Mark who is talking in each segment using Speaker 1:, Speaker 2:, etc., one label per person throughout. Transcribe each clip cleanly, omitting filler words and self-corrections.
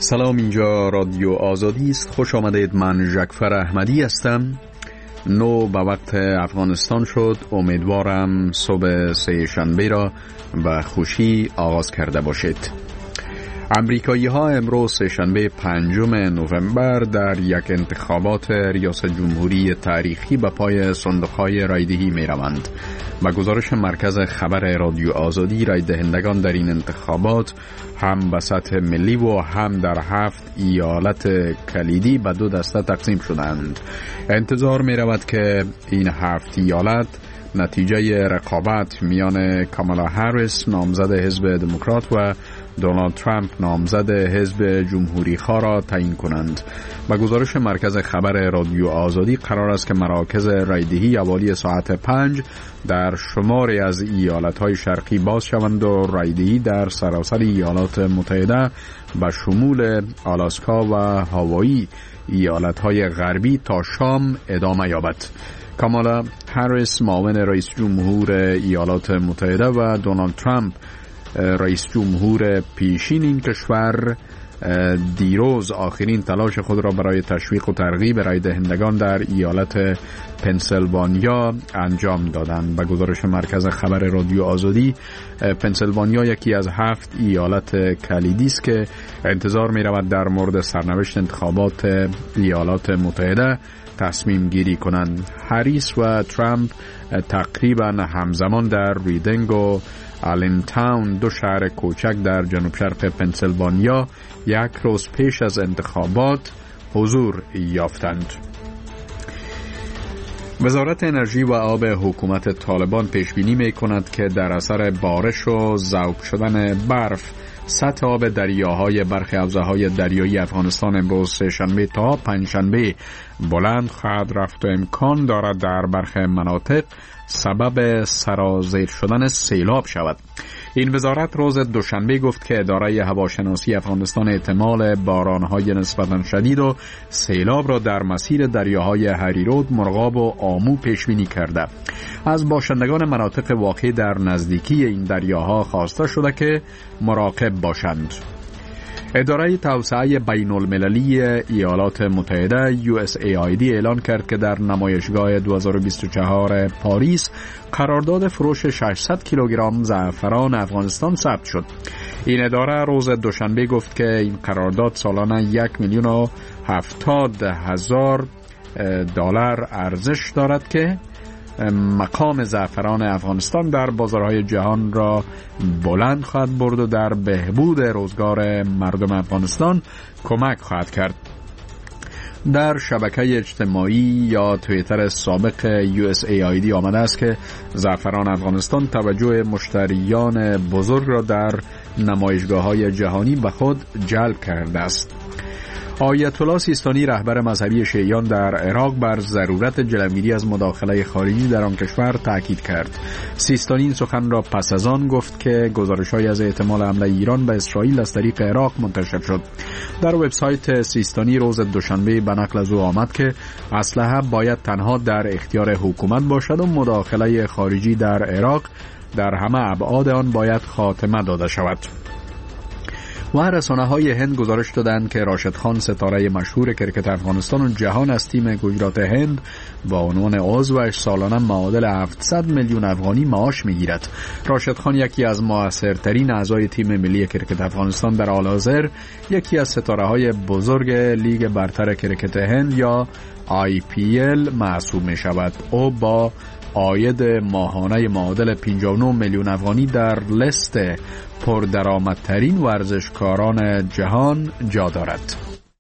Speaker 1: سلام، اینجا رادیو آزادی است. خوش آمدید. من جعفر احمدی هستم. 9 به وقت افغانستان شد. امیدوارم صبح سه شنبه را به خوشی آغاز کرده باشید. امریکایی ها امروز سه شنبه 5 نوامبر در یک انتخابات ریاست جمهوری تاریخی به پای صندوق‌های رایدهی می روند. با گزارش مرکز خبر رادیو آزادی، رای دهندگان در این انتخابات هم به سطح ملی و هم در 7 ایالت کلیدی به 2 دسته تقسیم شدند. انتظار می رود که این 7 ایالت نتیجه رقابت میان کامالا هریس نامزد حزب دموکرات و دونالد ترامپ نامزد حزب جمهوری خواه را تعیین کنند. با گزارش مرکز خبر رادیو آزادی، قرار است که مراکز رایدهی حوالی ساعت 5 در شماری از ایالت‌های شرقی باز شوند و رایدهی در سراسر ایالات متحده به شمول آلاسکا و هاوایی ایالت‌های غربی تا شام ادامه یابد. کامالا هریس معاون رئیس جمهور ایالات متحده و دونالد ترامپ رئیس جمهور پیشین این کشور دیروز آخرین تلاش خود را برای تشویق و ترغیب رای دهندگان در ایالت پنسیلوانیا انجام دادند. به گزارش مرکز خبر رادیو آزادی، پنسیلوانیا یکی از 7 ایالت کلیدی است که انتظار می رود در مورد سرنوشت انتخابات ایالات متحده تصمیم گیری کنند. هریس و ترامپ تقریبا همزمان در ریدینگ و آلنتاون، 2 شهر کوچک در جنوب شرق پنسیلوانیا، 1 روز پیش از انتخابات حضور یافتند. وزارت انرژی و آب حکومت طالبان پیش بینی می کند که در اثر بارش و ذوب شدن برف، سطح آب دریاهای برخی حوزه‌های دریایی افغانستان امروز سه شنبه تا پنجشنبه بلند خواهد رفت و امکان دارد در برخی مناطق سبب سرازیر شدن سیلاب شود. این وزارت روز دوشنبه گفت که اداره هواشناسی افغانستان احتمال بارانهای نسبتاً شدید و سیلاب را در مسیر دریاهای هریرود، مرغاب و آمو پیش بینی کرده. از باشندگان مناطق واقع در نزدیکی این دریاها خواسته شده که مراقب باشند. اداره توسعه بین المللی ایالات متحده USAID اعلان کرد که در نمایشگاه 2024 پاریس قرارداد فروش 600 کیلوگرم زعفران افغانستان ثبت شد. این اداره روز دوشنبه گفت که این قرارداد سالانه 1,070,000 دلار ارزش دارد که مقام زعفران افغانستان در بازارهای جهان را بلند خواهد برد و در بهبود روزگار مردم افغانستان کمک خواهد کرد. در شبکه اجتماعی یا توییتر سابق USAID آمده است که زعفران افغانستان توجه مشتریان بزرگ را در نمایشگاه‌های جهانی به خود جلب کرده است. آیت الله سیستانی، رهبر مذهبی شیعیان در عراق، بر ضرورت جلوگیری از مداخله خارجی در آن کشور تاکید کرد. سیستانی این سخن را پس از آن گفت که گزارش‌هایی از احتمال حمله ایران به اسرائیل از طریق عراق منتشر شد. در وبسایت سیستانی روز دوشنبه به نقل از او آمد که اسلحه باید تنها در اختیار حکومت باشد و مداخله خارجی در عراق در همه ابعاد آن باید خاتمه داده شود. و رسانه‌های هند گزارش دادند که راشد خان، ستاره مشهور کرکت افغانستان و جهان از تیم گجرات هند، با عنوان عضوش سالانه معادل 700 میلیون افغانی معاش می‌گیرد. راشد خان یکی از موثرترین اعضای تیم ملی کرکت افغانستان در حال حاضر یکی از ستاره‌های بزرگ لیگ برتر کرکت هند یا IPL محسوب می‌شود. او با عاید ماهانه معادل 59 میلیون افغانی در لیست پردرآمدترین ورزشکاران جهان جا دارد.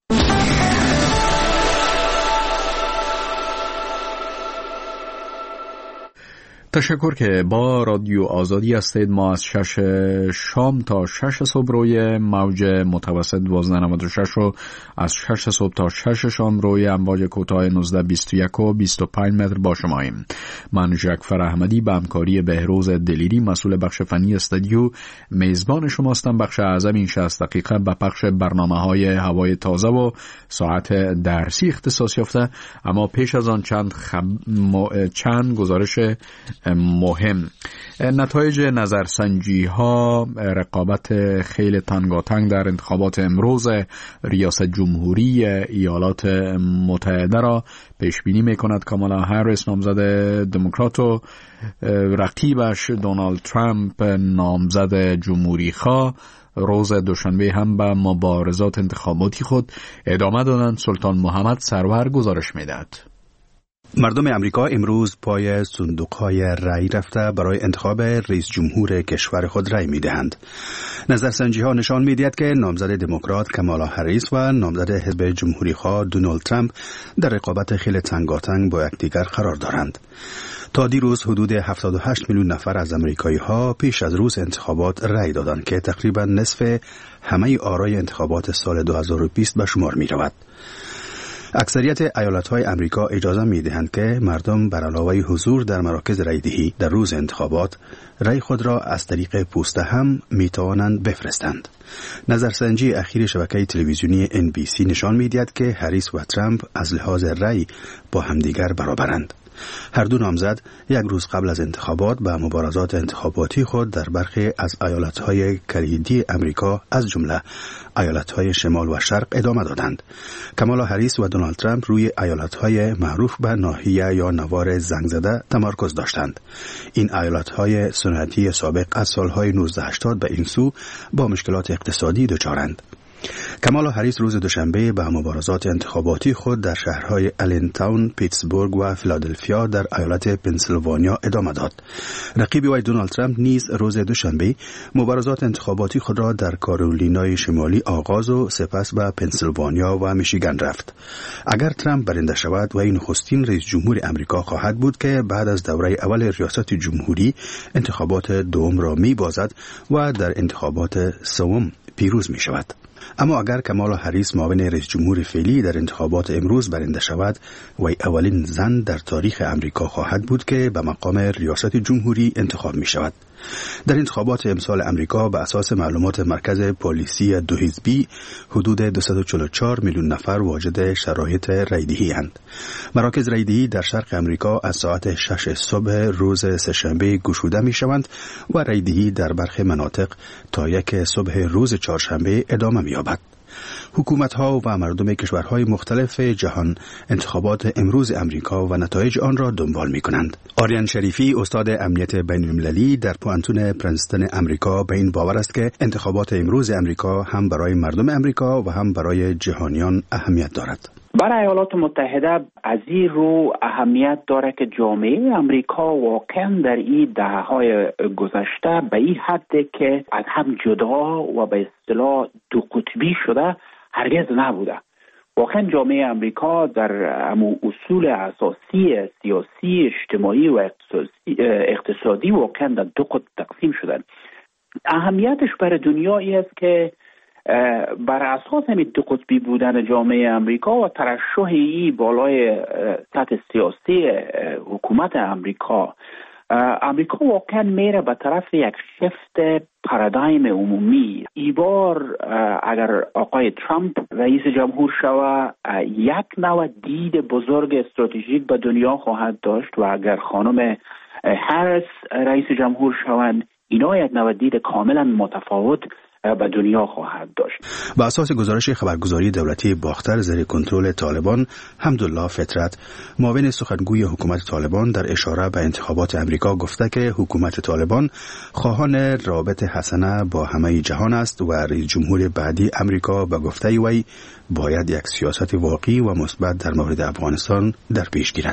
Speaker 1: تشکر که با رادیو آزادی هستید. ما از 6 شام تا 6 صبح روی موج متوسط 1296 و از 6 صبح تا 6 شام روی امواج کوتاه 1921 و 25 متر با شماییم. من جعفر احمدی به همکاری بهروز دلیری مسئول بخش فنی استودیو میزبان شماستم. بخش اعظم این 60 دقیقه به پخش برنامه‌های هوای تازه و ساعت درسی اختصاص یافته. اما پیش از آن چند گزارش مهم. نتایج نظرسنجی ها رقابت خیلی تنگاتنگ در انتخابات امروز ریاست جمهوری ایالات متحده را پیش بینی می کند. کامالا هریس نامزد دموکرات و رقیبش دونالد ترامپ نامزد جمهوری خواه روز دوشنبه هم به مبارزات انتخاباتی خود ادامه دادند. سلطان محمد سرور گزارش می‌دهد.
Speaker 2: مردم امریکا امروز پای صندوق‌های رای رفته برای انتخاب رئیس جمهور کشور خود رای می‌دهند. نظرسنجی‌ها نشان می‌دهد که نامزد دموکرات کامالا هریس و نامزد حزب جمهوری‌خواه دونالد ترامپ در رقابت خیلی تنگاتنگ با یکدیگر قرار دارند. تا دیروز حدود 78 میلیون نفر از امریکایی‌ها پیش از روز انتخابات رای دادند که تقریباً نصف همه آرای انتخابات سال 2020 به شمار می‌رود. اکثریت ایالت‌های امریکا اجازه می‌دهند که مردم بر علاوه حضور در مراکز رایدهی در روز انتخابات رای خود را از طریق پوسته هم می‌توانند بفرستند. نظرسنجی اخیر شبکه تلویزیونی NBC نشان می‌دهد که هریس و ترامپ از لحاظ رای با همدیگر برابرند. هر دو نامزد یک روز قبل از انتخابات به مبارزات انتخاباتی خود در برخی از ایالت‌های کلیدی امریکا از جمله ایالت‌های شمال و شرق ادامه دادند. کامالا هریس و دونالد ترامپ روی ایالت‌های معروف به ناحیه یا نوار زنگ زده تمرکز داشتند. این ایالت‌های صنعتی سابق از سال‌های 1980 به این سو با مشکلات اقتصادی دچارند. کامالا هریس روز دوشنبه به مبارزات انتخاباتی خود در شهرهای الینتاون، پیتسبورگ و فیلادلفیا در ایالت پنسیلوانیا ادامه داد. رقیب وی دونالد ترامپ نیز روز دوشنبه مبارزات انتخاباتی خود را در کارولینای شمالی آغاز و سپس به پنسیلوانیا و میشیگان رفت. اگر ترامپ برنده شود وی نخستین رئیس جمهور امریکا خواهد بود که بعد از دوره اول ریاست جمهوری انتخابات دوم را می‌بازد و در انتخابات سوم پیروز می شود. اما اگر کامالا هریس معاون رئیس جمهور فعلی در انتخابات امروز برنده شود وی اولین زن در تاریخ امریکا خواهد بود که به مقام ریاست جمهوری انتخاب می شود. در انتخابات امسال امریکا به اساس معلومات مرکز پالیسی دو حزبی حدود 244 میلیون نفر واجد شرایط رایدهی اند. مراکز رایدهی در شرق امریکا از ساعت 6 صبح روز سه‌شنبه گشوده می شوند و رایدهی در برخی مناطق تا 1 صبح روز چهارشنبه ادامه می یابد. حکومت‌ها و مردم کشورهای مختلف جهان انتخابات امروز امریکا و نتایج آن را دنبال می‌کنند. آریان شریفی استاد امنیت بین‌المللی در پوانتون پرنستون امریکا به این باور است که انتخابات امروز امریکا هم برای مردم امریکا و هم برای جهانیان اهمیت دارد.
Speaker 3: برای ایالات متحده از این رو اهمیت داره که جامعه امریکا واقعا در این دهه‌های گذشته به این حد که از هم جدا و به اصطلاح دو قطبی شده هرگز نبوده. واقعا جامعه امریکا در اصول اساسی سیاسی، اجتماعی و اقتصادی واقعا در دو قطب تقسیم شدن. اهمیتش برای دنیا این است که بر اساس همین دو قطبی بودن جامعه امریکا و ترشح ای بالای سطح سیاسی حکومت امریکا واقعا میره به طرف یک شفت پارادایم عمومی. ای بار اگر آقای ترامپ رئیس جمهور شود یک نوع دید بزرگ استراتژیک به دنیا خواهد داشت و اگر خانم هریس رئیس جمهور شوند اینا یک نوع دید کاملا متفاوت به دنیا خواهد داشت.
Speaker 2: با اساس گزارش خبرگزاری دولتی باختر زیر کنترل طالبان، حمدالله فطرت معاون سخنگوی حکومت طالبان در اشاره به انتخابات امریکا گفته که حکومت طالبان خواهان رابط حسنه با همه جهان است و رئیس جمهور بعدی امریکا به گفته وی باید یک سیاست واقعی و مثبت در مورد افغانستان در پیش گیرد.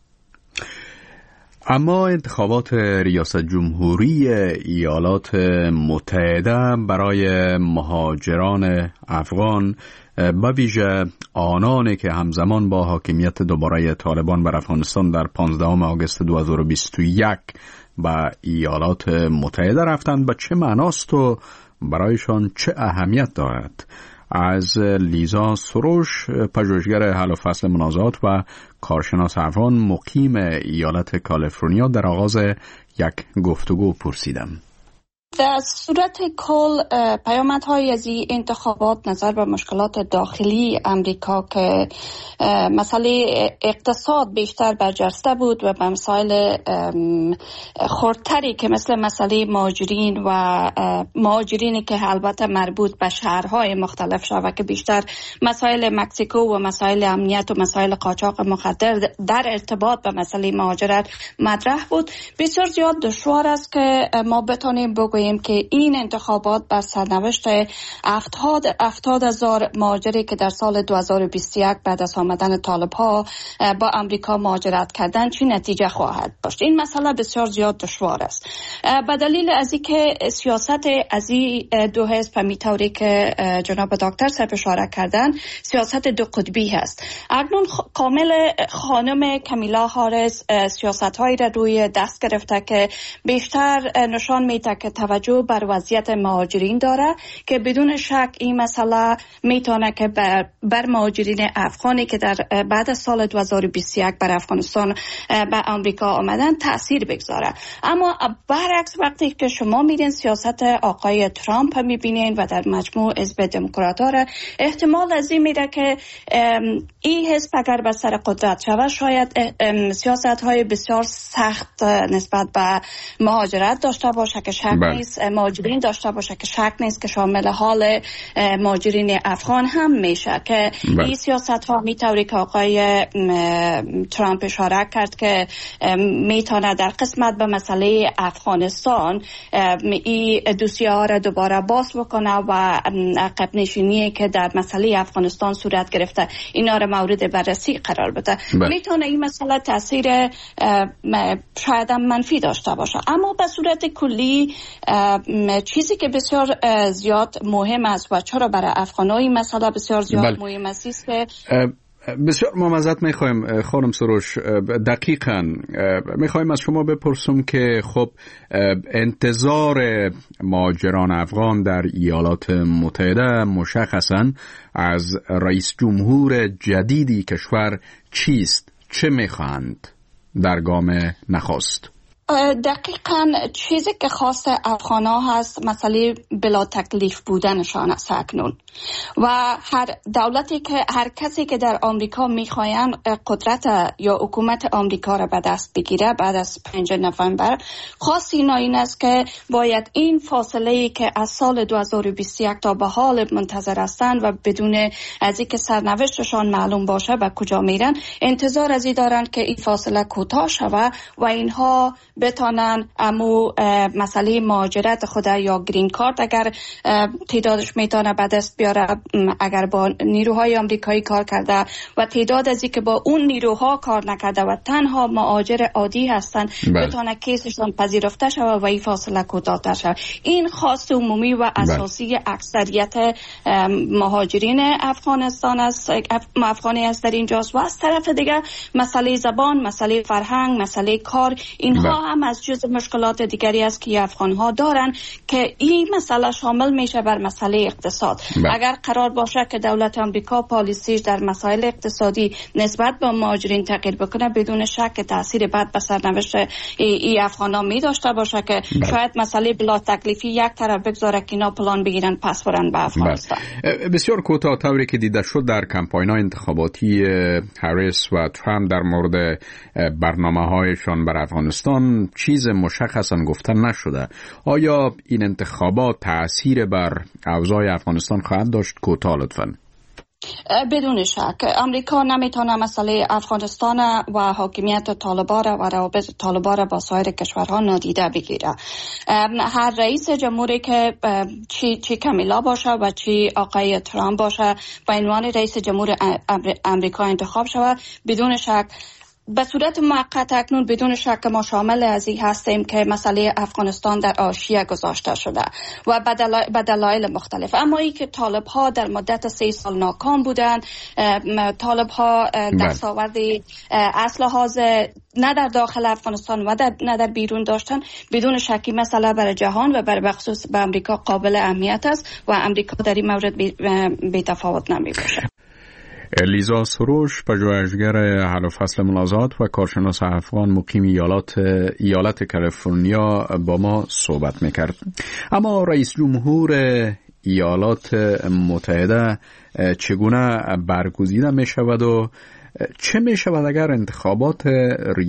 Speaker 1: اما انتخابات ریاست جمهوری ایالات متحده برای مهاجران افغان به ویژه آنانی که همزمان با حاکمیت دوباره طالبان بر افغانستان در 15 آگوست 2021 به ایالات متحده رفتند به چه معناست و برایشان چه اهمیت دارد؟ از لیزا سروش پژوهشگر حل و فصل منازعات و کارشناس افغان مقیم ایالت کالیفرنیا در آغاز یک گفتگو پرسیدم.
Speaker 4: در صورت کل پیامدهای از این انتخابات نظر به مشکلات داخلی امریکا که مسئله اقتصاد بیشتر برجسته بود و به مسائل خردتری که مثل مسئله مهاجرین و مهاجرینی که البته مربوط به شهرهای مختلف شود که بیشتر مسائل مکزیکو و مسائل امنیت و مسائل قاچاق مخدر در ارتباط به مسئله مهاجرت مطرح بود. بسیار زیاد دشوار است که ما بتونیم بگوییم که این انتخابات بر سرنوشت 70,000 مهاجری که در سال 2021 بعد از آمدن طالب‌ها با امریکا مهاجرت کردن چی نتیجه خواهد داشت. این مسئله بسیار زیاد دشوار است به دلیل از اینکه سیاست از این دو حزب می‌طوری که جناب دکتر صاحب اشاره کردن سیاست دو قطبی هست. اکنون کامل خانم کامیلا هاریس سیاست‌هایی را روی دست گرفته که بیشتر نشان میده که توجه بر وضعیت مهاجرین داره که بدون شک این مسئله میتونه که بر مهاجرین افغانی که در بعد از سال 2021 بر افغانستان به آمریکا آمدن تأثیر بگذاره. اما برعکس وقتی که شما میدین سیاست آقای ترامپ میبینین و در مجموع حزب دموکرات‌ها را احتمال از این میره که این حزب اگر به سر قدرت شود شاید سیاست‌های بسیار سخت نسبت به مهاجرت داشته باشه که شک نیست، مهاجرین داشته باشه که شک نیست که شامل حال مهاجرین افغان هم میشه که این سیاست ها میطوری که آقای ترامپ اشاره کرد که میتونه در قسمت به مسئله افغانستان این دوسیه ها را دوباره باز بکنه و عقب نشینی که در مسئله افغانستان صورت گرفته اینا را مورد بررسی قرار بده. میتونه این مسئله تاثیر شاید منفی داشته باشه. اما به صورت کلی چیزی که بسیار زیاد مهم است و چرا برای افغان‌ها مسئله بسیار زیاد مهم است که
Speaker 1: بسیار معذرت میخوایم خانم سروش، دقیقاً میخوایم از شما بپرسم که خب انتظار مهاجران افغان در ایالات متحده مشخصاً از رئیس جمهور جدیدی کشور چیست؟ چه میخواهند در گام نخست؟
Speaker 4: دقیقاً چیزی که خاص افغان‌ها هست مسئله بلا تکلیف بودنشان است اکنون و هر دولتی که هر کسی که در آمریکا میخواین قدرت یا حکومت آمریکا را به دست بگیره بعد از 5 نوامبر خاص این است که باید این فاصله‌ای که از سال 2021 تا به حال منتظر هستند و بدون از اینکه سرنوشتشان معلوم باشه به کجا میرن انتظار از این دارن که این فاصله کوتاه شود و اینها بتانن امو مسئله مهاجرت خود یا گرین کارت اگر تعدادش میتونه به دست بیاره اگر با نیروهای آمریکایی کار کرده و تعداد ازی که با اون نیروها کار نکرده و تنها مهاجر عادی هستن بتونه کیسشون پذیرفته شود و این فاصله کوتاه‌تر شود. این خواست عمومی و اساسی اکثریت مهاجرین افغانستان است، افغانی است در اینجاست و از طرف دیگه مسئله زبان، مسئله فرهنگ، مسئله کار اینها هم از جزء مشکلات دیگری است که افغان‌ها دارن که این مسئله شامل میشه بر مسئله اقتصاد. اگر قرار باشه که دولت آمریکا پالیسیش در مسائل اقتصادی نسبت به مهاجرین تغییر بکنه بدون شک تاثیر بد به سرنوشت ای افغان‌ها می داشته باشه که شاید مسئله بلا تکلیفی یک طرف بگذاره که اینا پلان بگیرن پس برن به افغانستان.
Speaker 1: بسیار کوتاه طوری که دیده شد در کمپاین‌های انتخاباتی هریس و ترامپ در مورد برنامه‌هایشان بر افغانستان چیز مشخصاً گفته نشده. آیا این انتخابات تأثیر بر اوضاع افغانستان خواهد داشت؟ کوتاه لطفاً.
Speaker 4: بدون شک امریکا نمیتونه مسئله افغانستان و حاکمیت طالبان و روابط طالبان با سایر کشورها نادیده بگیره. هر رئیس جمهوری که چی کامیلا باشه و چی آقای ترامپ باشه به عنوان رئیس جمهور امریکا انتخاب شود بدون شک به صورت موقت اکنون بدون شک ما شامل از این هستیم که مسئله افغانستان در حاشیه گذاشته شده و به دلایل مختلف. اما این که طالب ها در مدت 3 سال ناکام بودند، طالب ها دستاوردی اسلحه نه در داخل افغانستان و نه در بیرون داشتن بدون شکی مسئله برای جهان و برای بخصوص به امریکا قابل اهمیت است و امریکا در این مورد بی تفاوت نمی باشه.
Speaker 1: لیزا سروش، پژوهشگر حل و فصل منازعات و کارشناس افغان مقیم ایالت کالیفرنیا با ما صحبت میکرد. اما رئیس جمهور ایالات متحده چگونه برگزیده می شود و چه می شود اگر انتخابات